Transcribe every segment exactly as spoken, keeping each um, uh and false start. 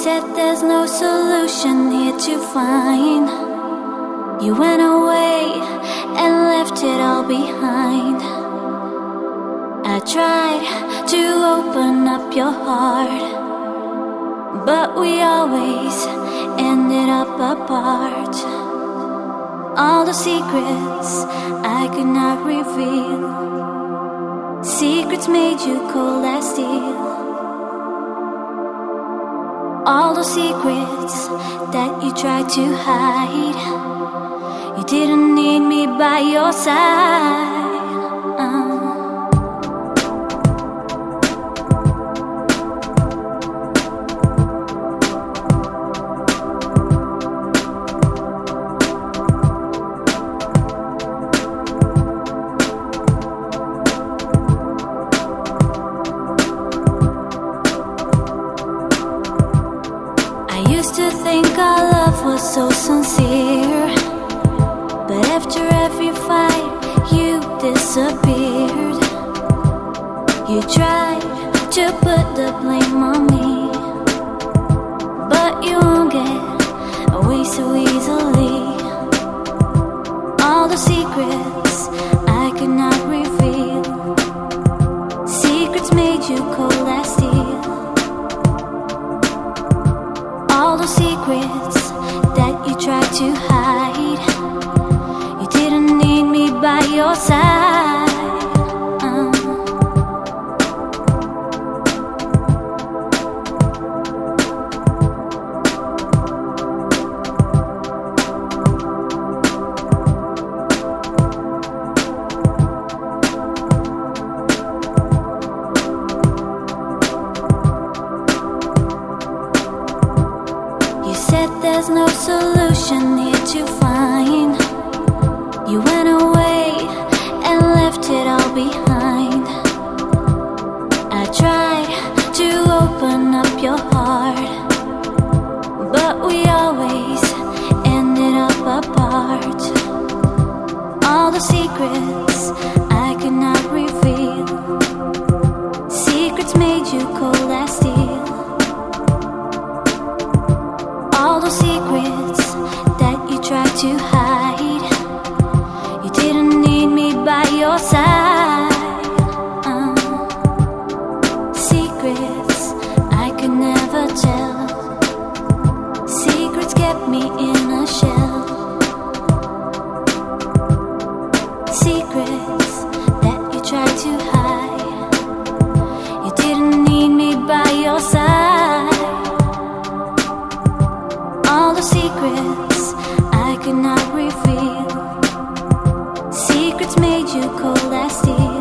said there's no solution here to find. You went away and left it all behind. I tried to open up your heart, but we always ended up apart. All the secrets I could not reveal, secrets made you cold as steel. All the secrets that you tried to hide, you didn't need me by your side. uh. I used to think our love was so sincere, but after every fight you disappeared. You tried to put the blame on me, but you won't get away so easily. All the secrets I could not reveal, secrets made you cold as steel. All the secrets that you tried to hide, you didn't need me by your side. uh. You said there's no solution here to find. You went away and left it all behind. I tried to open up your heart, but we always ended up apart. All the secrets I could not reveal, secrets made you cold as steel. All the secrets that you tried to hide, you didn't need me by your side. uh. Secrets I could never tell, secrets kept me in a shell. Secrets that you tried to hide, you didn't need me by your side. All the secrets I could not reveal, secrets made you cold as steel.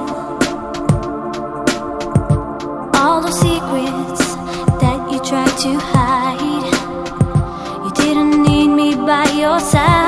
All the secrets that you tried to hide, you didn't need me by your side.